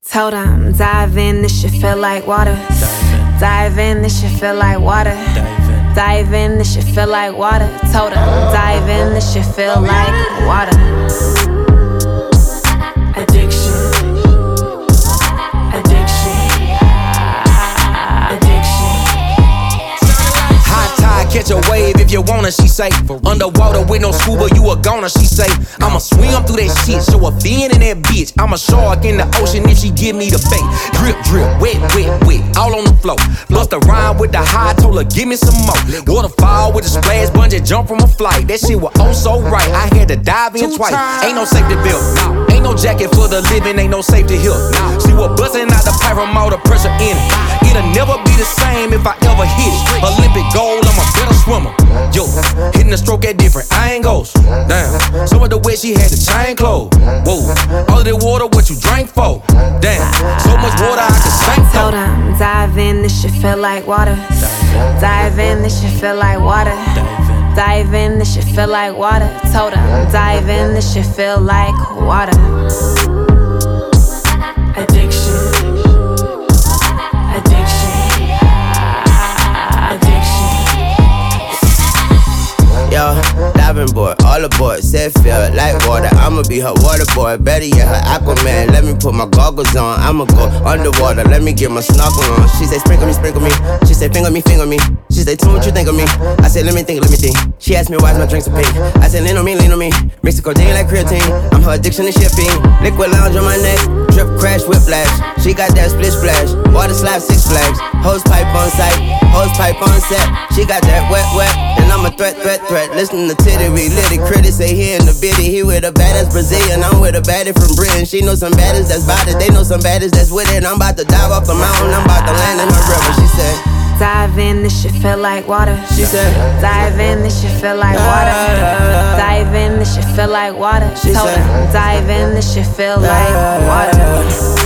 Told him, dive in, this shit feel like water. Dive in, this shit feel like water. Dive in, this shit feel like water. Told him, dive in, this shit feel like water. Addiction. Catch a wave if you wanna, she say. Underwater with no scuba, you a goner, she say. I'ma swim through that shit, show a fin in that bitch. I'm a shark in the ocean if she give me the bait. Drip, drip, wet, wet, wet, all on the floor. Bust a rhyme with the high, told her give me some more. Waterfall with a splash, bungee jump from a flight. That shit was oh so right, I had to dive in twice. Ain't no safety belt, ain't no jacket for the living, ain't no safety here. She was busting out the pipe from all the pressure in it. It'll never be the same if I ever hit it. Olympic gold, I'm a better swimmer. Yo, hitting the stroke at different angles. Damn, some of the way she had the chain closed. Whoa, all of the water, what you drank for? Damn, so much water I could sink for. Told him, dive in, this shit feel like water. Dive in, this shit feel like water. Dive in, this shit feel like water. Told him, dive in, this shit feel like water. Addiction. Yo, diving board, all aboard, said feel like water. I'ma be her water boy, better yet her Aquaman. Let me put my goggles on, I'ma go underwater. Let me get my snorkel on. She say sprinkle me, sprinkle me. She say finger me, finger me. She say tell me what you think of me. I said let me think, let me think. She asked me why's my drinks so pink. I said lean on me, lean on me. Mix the codeine like creatine. I'm her addiction to shipping. Liquid lounge on my neck, drip crash whiplash. She got that split splash, water slap 6 flags. Hose pipe on sight, hose pipe on set. She got that wet, wet, and I'm a threat. Listen to Titty, we lit it. Critics say he in the biddy. He with a badass Brazilian, I'm with a baddie from Britain. She know some baddies that's bout it. They know some baddies that's with it. I'm about to dive off the mountain, I'm about to land in the river. She said, dive in, this shit feel like water. She said, dive in, this shit feel like water. Dive in, this shit feel like water. She Told said, her, dive in, this shit feel like water.